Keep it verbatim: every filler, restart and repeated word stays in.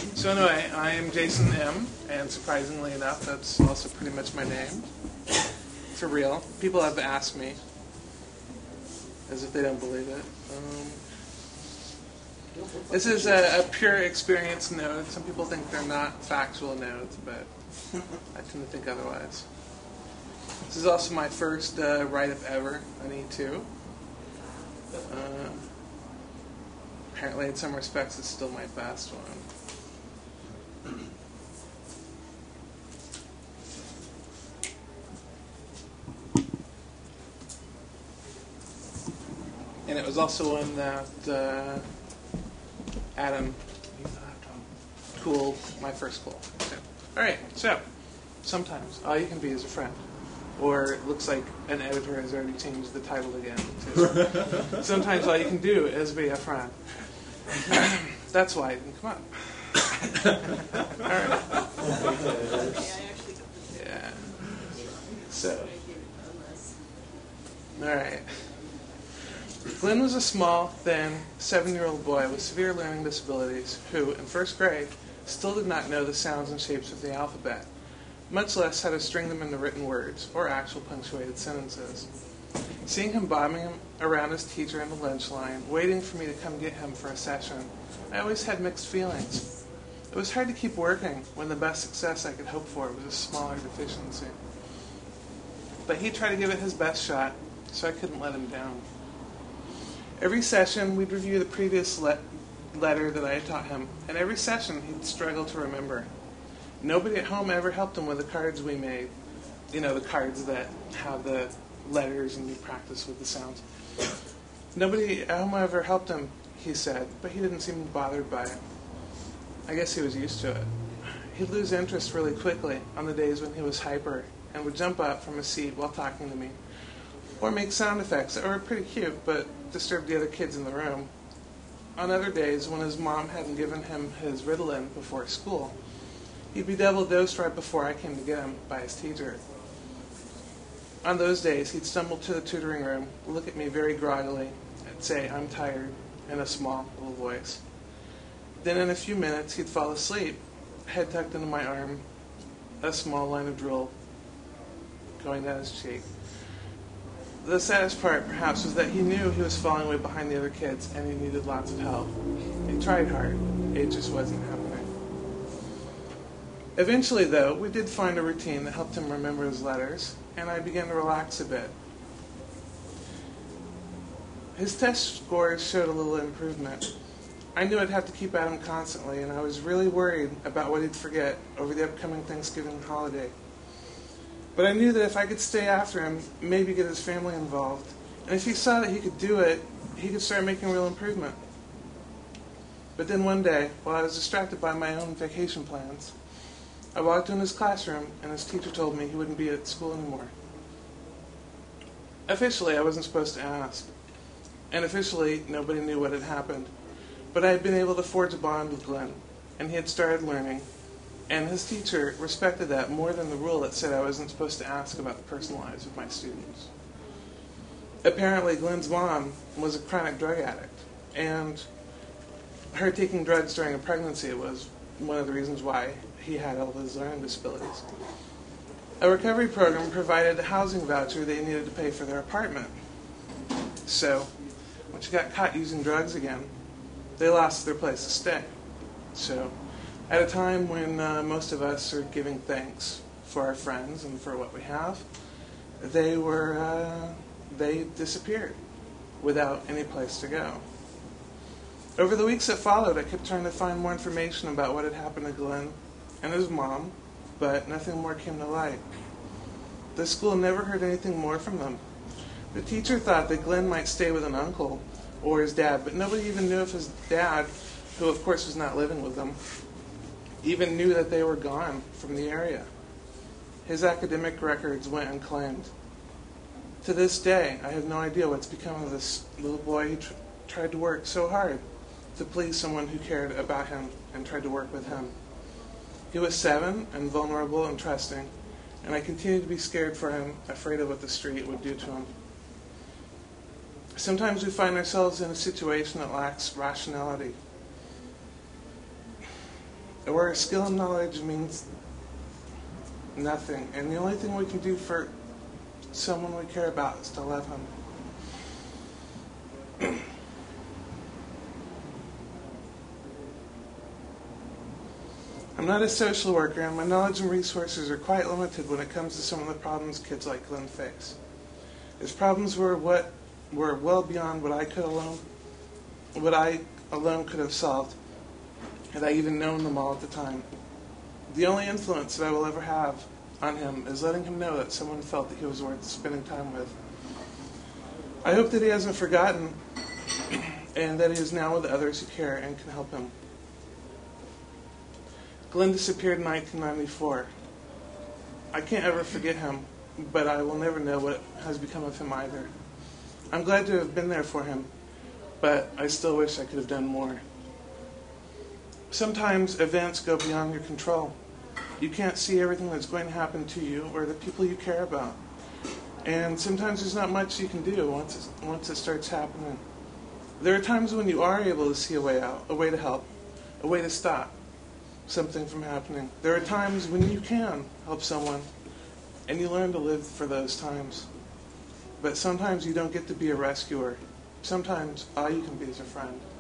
So anyway, I am Jason M., and surprisingly enough, that's also pretty much my name. For real. People have asked me, as if they don't believe it. Um, this is a, a pure experience node. Some people think they're not factual nodes, but I tend to think otherwise. This is also my first uh, write-up ever on E two. Uh, apparently, in some respects, it's still my best one. And it was also one that uh, Adam cooled my first cool. So, all right, so sometimes all you can be is a friend. Or it looks like an editor has already changed the title again. To sometimes all you can do is be a friend. That's why I didn't come up. All right. Yeah. So. All right. Glenn was a small, thin, seven-year-old boy with severe learning disabilities who, in first grade, still did not know the sounds and shapes of the alphabet, much less how to string them into written words or actual punctuated sentences. Seeing him bobbing around his teacher in the lunch line, waiting for me to come get him for a session, I always had mixed feelings. It was hard to keep working when the best success I could hope for was a smaller deficiency. But he tried to give it his best shot, so I couldn't let him down. Every session, we'd review the previous le- letter that I had taught him, and every session he'd struggle to remember. Nobody at home ever helped him with the cards we made. You know, the cards that have the letters and you practice with the sounds. Nobody at home ever helped him, he said, but he didn't seem bothered by it. I guess he was used to it. He'd lose interest really quickly on the days when he was hyper and would jump up from his seat while talking to me, or make sound effects that were pretty cute but disturbed the other kids in the room. On other days, when his mom hadn't given him his Ritalin before school, he'd be double dosed right before I came to get him by his teacher. On those days, he'd stumble to the tutoring room, look at me very groggily, and say, "I'm tired," in a small little voice. Then in a few minutes, he'd fall asleep, head tucked into my arm, a small line of drool going down his cheek. The saddest part, perhaps, was that he knew he was falling way behind the other kids and he needed lots of help. He tried hard. It just wasn't happening. Eventually, though, we did find a routine that helped him remember his letters, and I began to relax a bit. His test scores showed a little improvement. I knew I'd have to keep at him constantly, and I was really worried about what he'd forget over the upcoming Thanksgiving holiday. But I knew that if I could stay after him, maybe get his family involved, and if he saw that he could do it, he could start making real improvement. But then one day, while I was distracted by my own vacation plans, I walked in his classroom, and his teacher told me he wouldn't be at school anymore. Officially, I wasn't supposed to ask, and officially, nobody knew what had happened. But I had been able to forge a bond with Glenn, and he had started learning, and his teacher respected that more than the rule that said I wasn't supposed to ask about the personal lives of my students. Apparently, Glenn's mom was a chronic drug addict, and her taking drugs during a pregnancy was one of the reasons why he had all of his learning disabilities. A recovery program provided a housing voucher they needed to pay for their apartment. So, when she got caught using drugs again, they lost their place to stay. So, at a time when uh, most of us are giving thanks for our friends and for what we have, they were uh, they disappeared without any place to go. Over the weeks that followed, I kept trying to find more information about what had happened to Glenn and his mom, but nothing more came to light. The school never heard anything more from them. The teacher thought that Glenn might stay with an uncle or his dad, but nobody even knew if his dad, who of course was not living with them, even knew that they were gone from the area. His academic records went unclaimed. To this day, I have no idea what's become of this little boy who tr- tried to work so hard to please someone who cared about him and tried to work with him. He was seven and vulnerable and trusting, and I continued to be scared for him, afraid of what the street would do to him. Sometimes we find ourselves in a situation that lacks rationality. where skill and knowledge means nothing, and the only thing we can do for someone we care about is to love him. I'm not a social worker, and my knowledge and resources are quite limited when it comes to some of the problems kids like Glenn face. His problems were what were well beyond what I could alone, what I alone could have solved, had I even known them all at the time. The only influence that I will ever have on him is letting him know that someone felt that he was worth spending time with. I hope that he hasn't forgotten, and that he is now with others who care and can help him. Glenn disappeared in nineteen ninety-four. I can't ever forget him, but I will never know what has become of him either. I'm glad to have been there for him, but I still wish I could have done more. Sometimes events go beyond your control. You can't see everything that's going to happen to you or the people you care about. And sometimes there's not much you can do once it, once it starts happening. There are times when you are able to see a way out, a way to help, a way to stop something from happening. There are times when you can help someone, and you learn to live for those times. But sometimes you don't get to be a rescuer. Sometimes all you can be is a friend.